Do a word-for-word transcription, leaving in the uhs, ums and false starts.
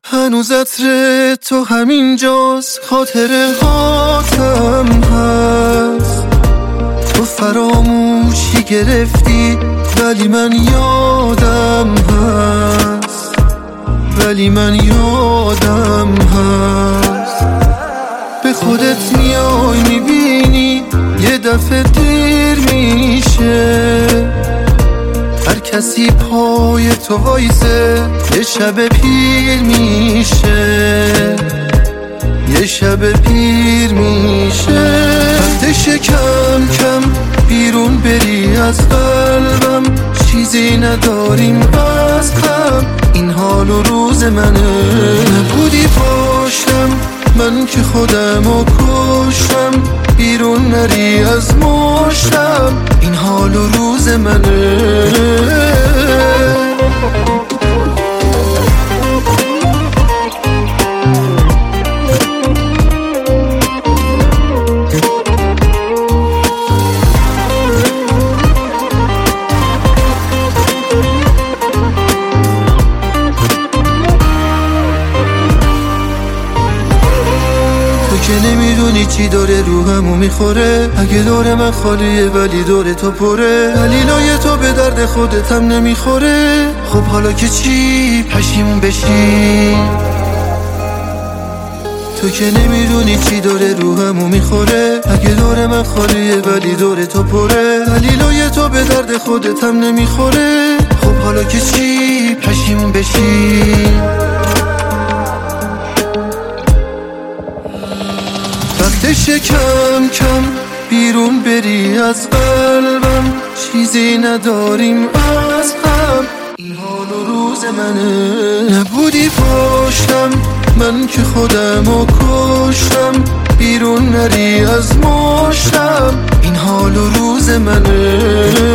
هنوز عطر تو همینجاست، خاطره هاتم هست. تو فراموشی گرفتی ولی من یادم هست، ولی من یادم هست. به خودت میای میبینی یه دفعه دیر میشه، هر کسی پای تو وایسه یه شب پیر میشه، یه شب پیر میشه. وقتش کم کم بیرون بری از قلبم، چیزی نداریم از هم، این حال و روز منه. نبودی پاشم من که خودمو کشتم، بیرون نری از مشتم، این حال و روز منه. که نمیدونی چی داره روحمو میخوره، اگه دور من خالیه ولی دور تو پره، دلیلای تو به درد خودت هم نمیخوره. خب حالا که چی پشیمون بشی؟ تو که نمیدونی چی داره روحمو میخوره، اگه دور من خالیه ولی دور تو پره، دلیلای تو به درد خودت هم نمیخوره. خب حالا که چی پشیمون بشی؟ وقتش کم کم بیرون بری از قلبم، چیزی نداریم از هم، این حال و روز منه. نبودی پاشتم من که خودمو کشتم، بیرون نری از مشتم، این حال و روز منه.